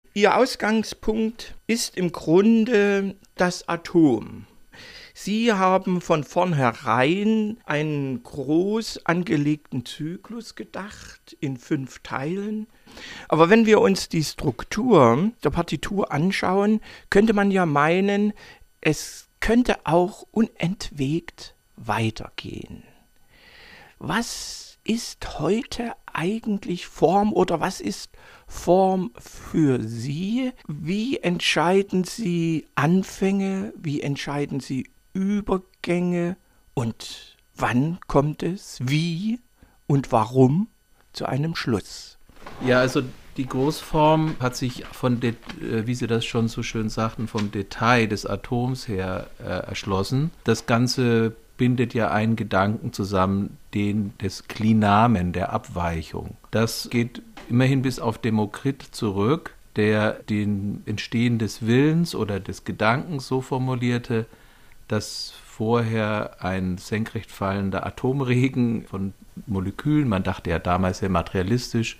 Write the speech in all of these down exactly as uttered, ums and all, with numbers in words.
Ihr Ausgangspunkt ist im Grunde das Atom. Sie haben von vornherein einen groß angelegten Zyklus gedacht in fünf Teilen. Aber wenn wir uns die Struktur der Partitur anschauen, könnte man ja meinen, es könnte auch unentwegt weitergehen. Was ist heute eigentlich Form oder was ist Form für Sie? Wie entscheiden Sie Anfänge? Wie entscheiden Sie Übergänge? Und wann kommt es, wie und warum zu einem Schluss? Ja, also die Großform hat sich von, det- äh, wie Sie das schon so schön sagten, vom Detail des Atoms her äh, erschlossen. Das Ganze bindet ja einen Gedanken zusammen, den des Klinamen, der Abweichung. Das geht immerhin bis auf Demokrit zurück, der den Entstehen des Willens oder des Gedankens so formulierte, dass vorher ein senkrecht fallender Atomregen von Molekülen, man dachte ja damals sehr materialistisch,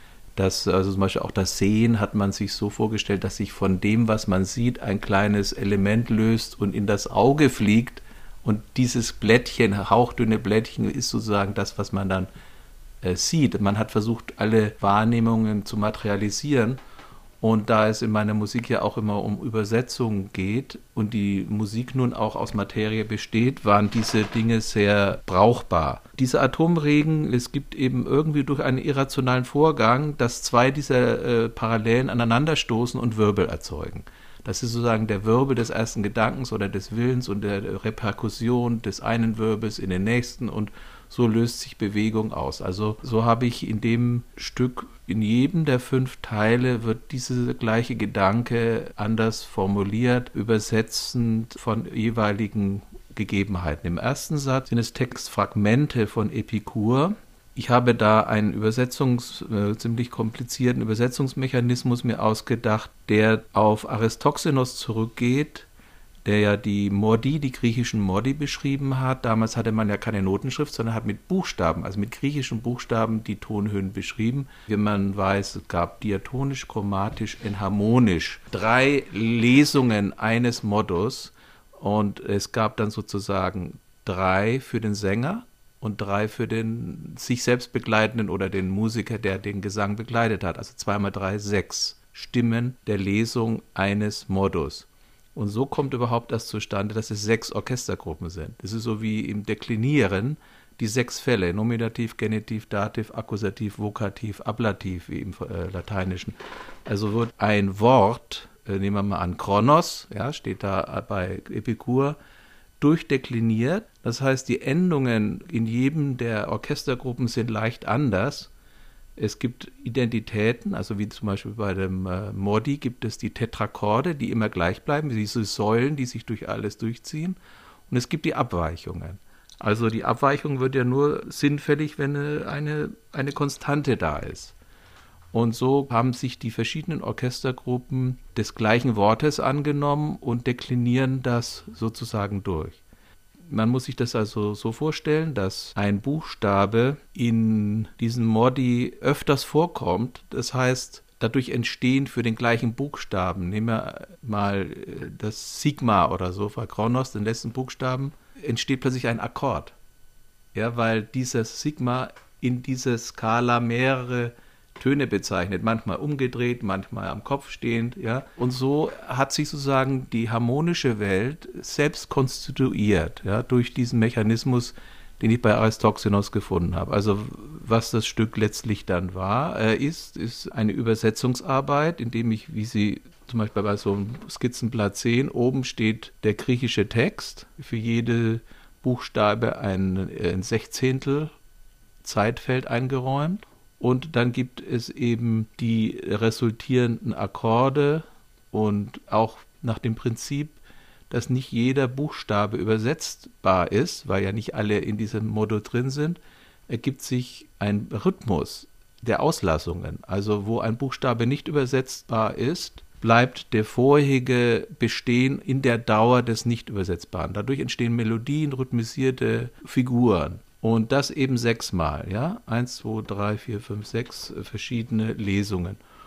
dass also zum Beispiel auch das Sehen hat man sich so vorgestellt, dass sich von dem, was man sieht, ein kleines Element löst und in das Auge fliegt. Und dieses Blättchen, hauchdünne Blättchen, ist sozusagen das, was man dann äh, sieht. Man hat versucht, alle Wahrnehmungen zu materialisieren. Und da es in meiner Musik ja auch immer um Übersetzung geht und die Musik nun auch aus Materie besteht, waren diese Dinge sehr brauchbar. Dieser Atomregen, es gibt eben irgendwie durch einen irrationalen Vorgang, dass zwei dieser äh, Parallelen aneinanderstoßen und Wirbel erzeugen. Das ist sozusagen der Wirbel des ersten Gedankens oder des Willens und der Reperkussion des einen Wirbels in den nächsten und so löst sich Bewegung aus. Also so habe ich in dem Stück, in jedem der fünf Teile wird dieser gleiche Gedanke anders formuliert, übersetzend von jeweiligen Gegebenheiten. Im ersten Satz sind es Textfragmente von Epikur. Ich habe da einen Übersetzungs, äh, ziemlich komplizierten Übersetzungsmechanismus mir ausgedacht, der auf Aristoxenos zurückgeht, der ja die Modi, die griechischen Modi beschrieben hat. Damals hatte man ja keine Notenschrift, sondern hat mit Buchstaben, also mit griechischen Buchstaben die Tonhöhen beschrieben. Wie man weiß, es gab diatonisch, chromatisch, enharmonisch. Drei Lesungen eines Modus und es gab dann sozusagen drei für den Sänger und drei für den sich selbst begleitenden oder den Musiker, der den Gesang begleitet hat. Also zweimal drei, sechs Stimmen der Lesung eines Modus. Und so kommt überhaupt das zustande, dass es sechs Orchestergruppen sind. Das ist so wie im Deklinieren die sechs Fälle, Nominativ, Genitiv, Dativ, Akkusativ, Vokativ, Ablativ, wie im äh, Lateinischen. Also wird ein Wort, äh, nehmen wir mal an, Kronos, ja, steht da bei Epikur, durchdekliniert. Das heißt, die Endungen in jedem der Orchestergruppen sind leicht anders. Es gibt Identitäten, also wie zum Beispiel bei dem äh, Modi gibt es die Tetrakorde, die immer gleich bleiben, diese Säulen, die sich durch alles durchziehen. Und es gibt die Abweichungen. Also die Abweichung wird ja nur sinnfällig, wenn eine, eine, eine Konstante da ist. Und so haben sich die verschiedenen Orchestergruppen des gleichen Wortes angenommen und deklinieren das sozusagen durch. Man muss sich das also so vorstellen, dass ein Buchstabe in diesem Modi öfters vorkommt. Das heißt, dadurch entstehen für den gleichen Buchstaben, nehmen wir mal das Sigma oder so, bei Kronos, den letzten Buchstaben, entsteht plötzlich ein Akkord. Ja, weil dieses Sigma in dieser Skala mehrere Töne bezeichnet, manchmal umgedreht, manchmal am Kopf stehend, ja. Und so hat sich sozusagen die harmonische Welt selbst konstituiert, ja, durch diesen Mechanismus, den ich bei Aristoxenos gefunden habe. Also was das Stück letztlich dann war, äh, ist, ist eine Übersetzungsarbeit, indem ich, wie Sie zum Beispiel bei so einem Skizzenblatt sehen, oben steht der griechische Text, für jede Buchstabe ein, ein Sechzehntel Zeitfeld eingeräumt. Und dann gibt es eben die resultierenden Akkorde und auch nach dem Prinzip, dass nicht jeder Buchstabe übersetzbar ist, weil ja nicht alle in diesem Modo drin sind, ergibt sich ein Rhythmus der Auslassungen. Also wo ein Buchstabe nicht übersetzbar ist, bleibt der vorherige bestehen in der Dauer des Nicht-Übersetzbaren. Dadurch entstehen Melodien, rhythmisierte Figuren. Und das eben sechsmal, ja, eins, zwei, drei, vier, fünf, sechs verschiedene Lesungen.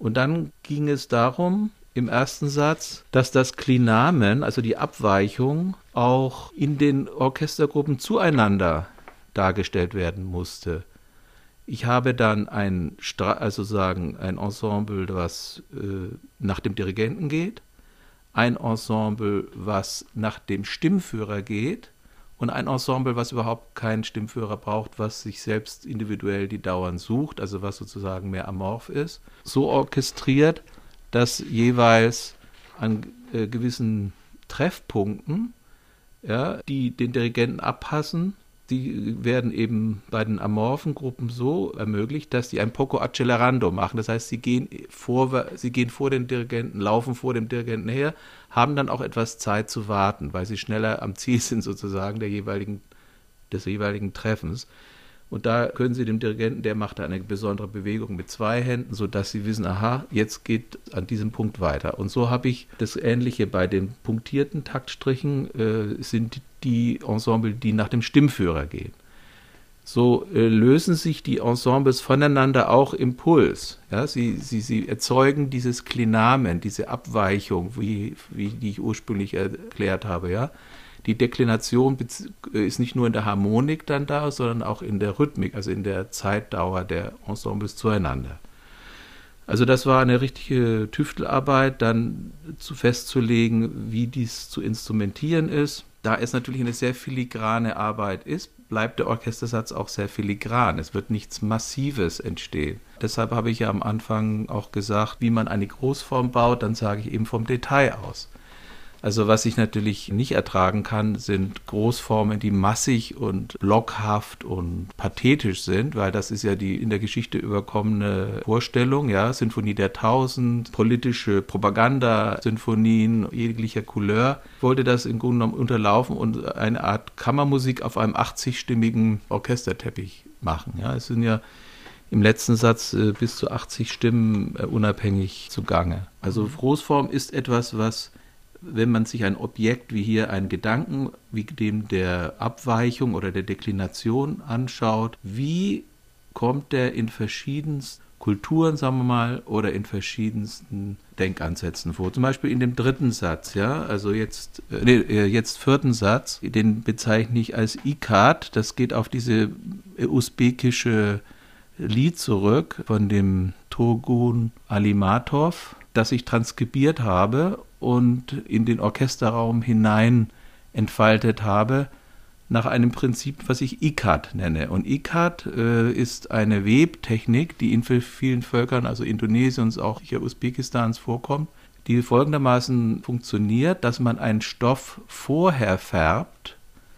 Und dann ging es darum, im ersten Satz, dass das Klinamen, also die Abweichung, auch in den Orchestergruppen zueinander dargestellt werden musste. Ich habe dann ein, also sagen, ein Ensemble, was äh, nach dem Dirigenten geht, ein Ensemble, was nach dem Stimmführer geht und ein Ensemble, was überhaupt keinen Stimmführer braucht, was sich selbst individuell die Dauern sucht, also was sozusagen mehr amorph ist, so orchestriert, dass jeweils an äh, gewissen Treffpunkten, ja, die den Dirigenten abpassen, die werden eben bei den amorphen Gruppen so ermöglicht, dass die ein poco accelerando machen. Das heißt, sie gehen vor, sie gehen vor den Dirigenten, laufen vor dem Dirigenten her, haben dann auch etwas Zeit zu warten, weil sie schneller am Ziel sind sozusagen der jeweiligen, des jeweiligen Treffens. Und da können Sie dem Dirigenten, der macht da eine besondere Bewegung mit zwei Händen, sodass Sie wissen, aha, jetzt geht an diesem Punkt weiter. Und so habe ich das Ähnliche bei den punktierten Taktstrichen, äh, sind die Ensemble, die nach dem Stimmführer gehen. So äh, lösen sich die Ensembles voneinander auch im Puls. Ja? Sie, sie, sie erzeugen dieses Klinamen, diese Abweichung, wie, wie die ich ursprünglich erklärt habe, ja. Die Deklination ist nicht nur in der Harmonik dann da, sondern auch in der Rhythmik, also in der Zeitdauer der Ensembles zueinander. Also das war eine richtige Tüftelarbeit, dann zu festzulegen, wie dies zu instrumentieren ist. Da es natürlich eine sehr filigrane Arbeit ist, bleibt der Orchestersatz auch sehr filigran. Es wird nichts Massives entstehen. Deshalb habe ich ja am Anfang auch gesagt, wie man eine Großform baut, dann sage ich eben vom Detail aus. Also was ich natürlich nicht ertragen kann, sind Großformen, die massig und blockhaft und pathetisch sind, weil das ist ja die in der Geschichte überkommene Vorstellung, ja, Sinfonie der Tausend, politische Propaganda, Sinfonien jeglicher Couleur. Ich wollte das im Grunde genommen unterlaufen und eine Art Kammermusik auf einem achtzigstimmigen Orchesterteppich machen. Ja, es sind ja im letzten Satz äh, bis zu achtzig Stimmen äh, unabhängig zugange. Also Großform ist etwas, was, wenn man sich ein Objekt wie hier einen Gedanken, wie dem der Abweichung oder der Deklination anschaut, wie kommt der in verschiedensten Kulturen, sagen wir mal, oder in verschiedensten Denkansätzen vor. Zum Beispiel in dem dritten Satz, ja, also jetzt, äh, nee, jetzt vierten Satz, den bezeichne ich als Ikad, das geht auf diese usbekische Lied zurück von dem Turgun Alimatov, das ich transkribiert habe und in den Orchesterraum hinein entfaltet habe, nach einem Prinzip, was ich Ikad nenne. Und Ikad äh, ist eine Webtechnik, die in vielen Völkern, also Indonesiens, auch hier Usbekistans vorkommt, die folgendermaßen funktioniert, dass man einen Stoff vorher färbt,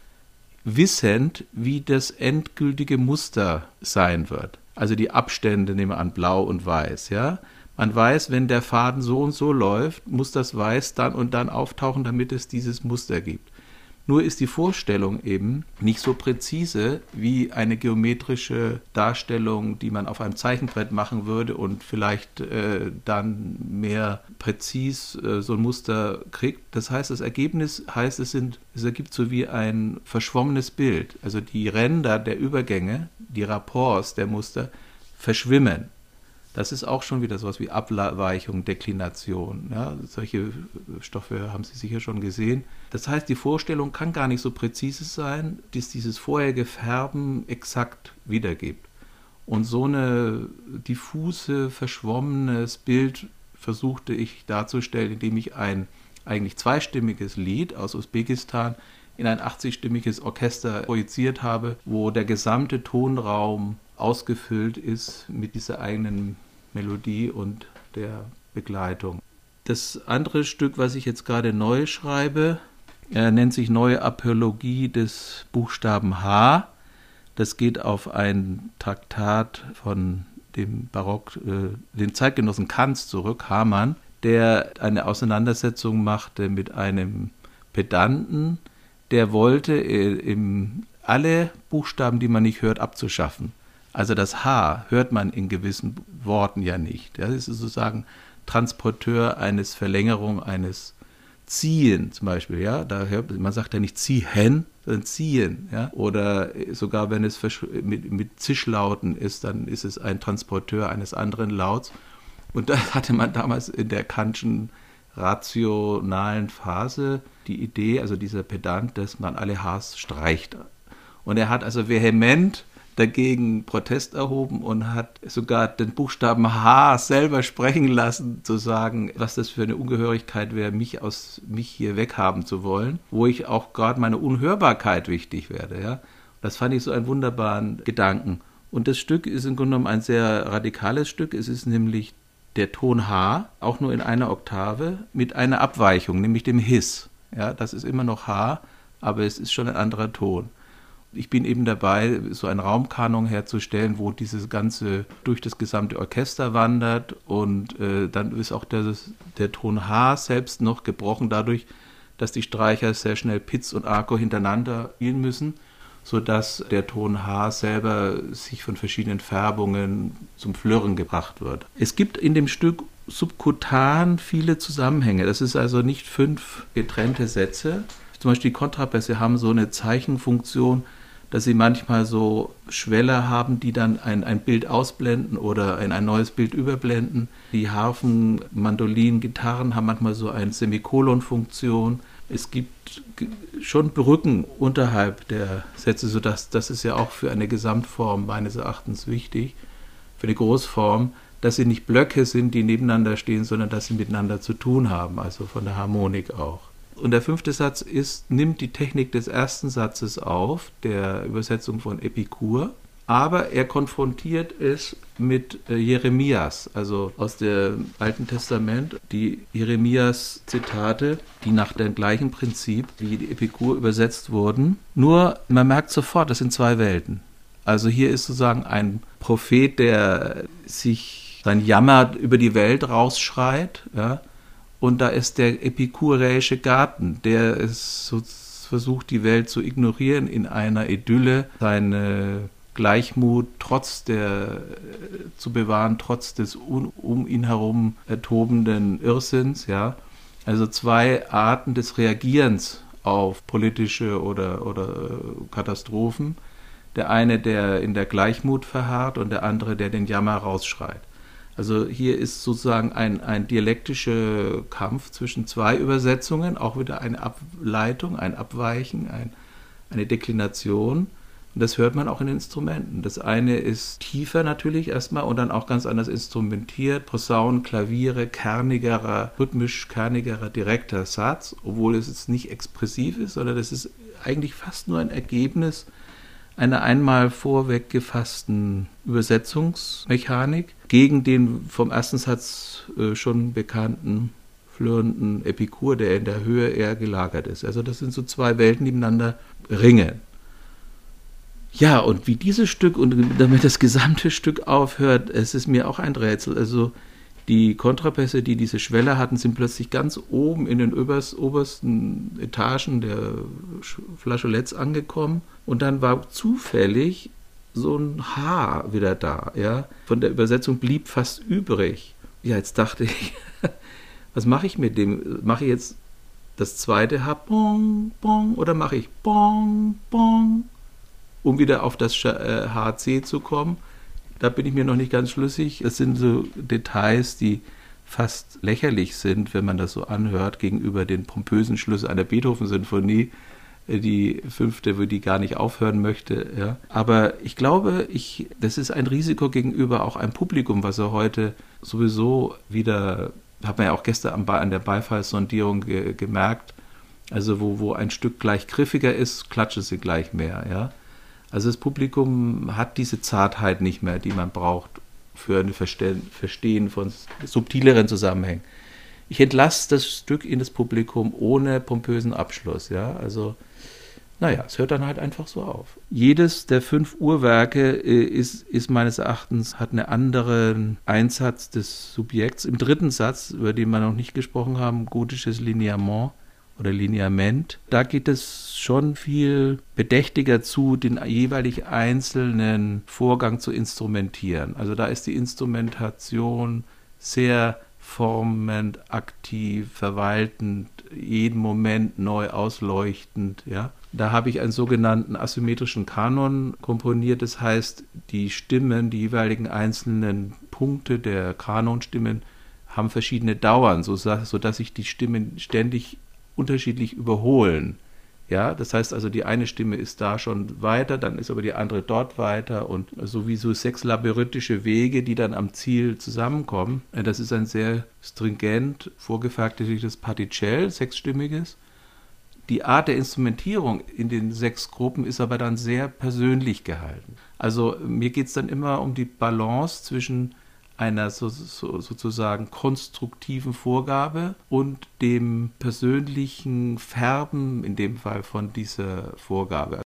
wissend, wie das endgültige Muster sein wird. Also die Abstände, nehmen wir an, blau und weiß, ja. Man weiß, wenn der Faden so und so läuft, muss das Weiß dann und dann auftauchen, damit es dieses Muster gibt. Nur ist die Vorstellung eben nicht so präzise wie eine geometrische Darstellung, die man auf einem Zeichenbrett machen würde und vielleicht äh, dann mehr präzis äh, so ein Muster kriegt. Das heißt, das Ergebnis heißt, es, sind, es ergibt so wie ein verschwommenes Bild. Also die Ränder der Übergänge, die Rapports der Muster verschwimmen. Das ist auch schon wieder sowas wie Abweichung, Deklination. Ja, solche Stoffe haben Sie sicher schon gesehen. Das heißt, die Vorstellung kann gar nicht so präzise sein, dass dieses vorherige Färben exakt wiedergibt. Und so eine diffuse, verschwommenes Bild versuchte ich darzustellen, indem ich ein eigentlich zweistimmiges Lied aus Usbekistan in ein achtzigstimmiges Orchester projiziert habe, wo der gesamte Tonraum ausgefüllt ist mit dieser eigenen Melodie und der Begleitung. Das andere Stück, was ich jetzt gerade neu schreibe, äh, nennt sich Neue Apologie des Buchstaben H. Das geht auf ein Traktat von dem Barock, äh, den Zeitgenossen Kants zurück, Hamann, der eine Auseinandersetzung machte mit einem Pedanten, der wollte äh, im, alle Buchstaben, die man nicht hört, abzuschaffen. Also das H hört man in gewissen Worten ja nicht. Das ist sozusagen Transporteur eines Verlängerung eines Ziehen zum Beispiel. Ja, da hört, man sagt ja nicht ziehen, sondern ziehen. Ja? Oder sogar wenn es mit, mit Zischlauten ist, dann ist es ein Transporteur eines anderen Lauts. Und da hatte man damals in der Kantschen rationalen Phase die Idee, also dieser Pedant, dass man alle Hs streicht. Und er hat also vehement dagegen Protest erhoben und hat sogar den Buchstaben H selber sprechen lassen, zu sagen, was das für eine Ungehörigkeit wäre, mich aus mich hier weghaben zu wollen, wo ich auch gerade meine Unhörbarkeit wichtig werde. Ja? Das fand ich so einen wunderbaren Gedanken. Und das Stück ist im Grunde genommen ein sehr radikales Stück. Es ist nämlich der Ton H, auch nur in einer Oktave, mit einer Abweichung, nämlich dem Hiss. Ja, das ist immer noch H, aber es ist schon ein anderer Ton. Ich bin eben dabei, so einen Raumkanon herzustellen, wo dieses Ganze durch das gesamte Orchester wandert und äh, dann ist auch der, der Ton H selbst noch gebrochen dadurch, dass die Streicher sehr schnell Piz und Arco hintereinander spielen müssen, sodass der Ton H selber sich von verschiedenen Färbungen zum Flirren gebracht wird. Es gibt in dem Stück subkutan viele Zusammenhänge. Das ist also nicht fünf getrennte Sätze. Zum Beispiel die Kontrabässe haben so eine Zeichenfunktion, dass sie manchmal so Schwelle haben, die dann ein, ein Bild ausblenden oder ein, ein neues Bild überblenden. Die Harfen, Mandolinen, Gitarren haben manchmal so eine Semikolon-Funktion. Es gibt schon Brücken unterhalb der Sätze, sodass das ist ja auch für eine Gesamtform meines Erachtens wichtig, für eine Großform, dass sie nicht Blöcke sind, die nebeneinander stehen, sondern dass sie miteinander zu tun haben, also von der Harmonik auch. Und der fünfte Satz ist, nimmt die Technik des ersten Satzes auf, der Übersetzung von Epikur, aber er konfrontiert es mit äh, Jeremias, also aus dem Alten Testament, die Jeremias-Zitate, die nach dem gleichen Prinzip wie die Epikur übersetzt wurden. Nur, man merkt sofort, das sind zwei Welten. Also hier ist sozusagen ein Prophet, der sich sein Jammer über die Welt rausschreit, ja, und da ist der epikureische Garten, der es so versucht, die Welt zu ignorieren in einer Idylle, seine Gleichmut trotz der zu bewahren, trotz des un, um ihn herum tobenden Irrsinns, ja. Also zwei Arten des Reagierens auf politische oder, oder Katastrophen. Der eine, der in der Gleichmut verharrt und der andere, der den Jammer rausschreit. Also hier ist sozusagen ein, ein dialektischer Kampf zwischen zwei Übersetzungen, auch wieder eine Ableitung, ein Abweichen, ein, eine Deklination. Und das hört man auch in den Instrumenten. Das eine ist tiefer natürlich erstmal und dann auch ganz anders instrumentiert. Posaunen, Klaviere, kernigerer, rhythmisch kernigerer, direkter Satz, obwohl es jetzt nicht expressiv ist, sondern das ist eigentlich fast nur ein Ergebnis einer einmal vorweg gefassten Übersetzungsmechanik gegen den vom ersten Satz äh, schon bekannten flirrenden Epikur, der in der Höhe eher gelagert ist. Also das sind so zwei Welten, die miteinander ringen. Ja, und wie dieses Stück und damit das gesamte Stück aufhört, es ist mir auch ein Rätsel. Also die Kontrabässe, die diese Schwelle hatten, sind plötzlich ganz oben in den oberst, obersten Etagen der Flageoletts angekommen und dann war zufällig so ein H wieder da. Ja? Von der Übersetzung blieb fast übrig. Ja, jetzt dachte ich, was mache ich mit dem? Mache ich jetzt das zweite H, bong, bong, oder mache ich bong, bong, um wieder auf das H C zu kommen? Da bin ich mir noch nicht ganz schlüssig. Das sind so Details, die fast lächerlich sind, wenn man das so anhört, gegenüber den pompösen Schlüssen einer Beethoven-Sinfonie, die fünfte, wo die gar nicht aufhören möchte. Ja. Aber ich glaube, ich, das ist ein Risiko gegenüber auch einem Publikum, was er heute sowieso wieder, hat man ja auch gestern am, an der Beifallssondierung ge, gemerkt, also wo, wo ein Stück gleich griffiger ist, klatscht sie gleich mehr, ja. Also das Publikum hat diese Zartheit nicht mehr, die man braucht für ein Verstehen von subtileren Zusammenhängen. Ich entlasse das Stück in das Publikum ohne pompösen Abschluss. Ja? Also, naja, es hört dann halt einfach so auf. Jedes der fünf Uhrwerke ist, ist meines Erachtens, hat einen anderen Einsatz des Subjekts. Im dritten Satz, über den wir noch nicht gesprochen haben, gotisches Lineament oder Lineament, da geht es schon viel bedächtiger zu, den jeweilig einzelnen Vorgang zu instrumentieren. Also da ist die Instrumentation sehr formend, aktiv, verwaltend, jeden Moment neu ausleuchtend. Ja. Da habe ich einen sogenannten asymmetrischen Kanon komponiert, das heißt, die Stimmen, die jeweiligen einzelnen Punkte der Kanonstimmen haben verschiedene Dauern, so, sodass sich die Stimmen ständig unterschiedlich überholen. Ja, das heißt also, die eine Stimme ist da schon weiter, dann ist aber die andere dort weiter und sowieso sechs labyrinthische Wege, die dann am Ziel zusammenkommen. Das ist ein sehr stringent vorgefertigtes Particell, sechsstimmiges. Die Art der Instrumentierung in den sechs Gruppen ist aber dann sehr persönlich gehalten. Also mir geht es dann immer um die Balance zwischen einer so, so, sozusagen konstruktiven Vorgabe und dem persönlichen Färben, in dem Fall von dieser Vorgabe.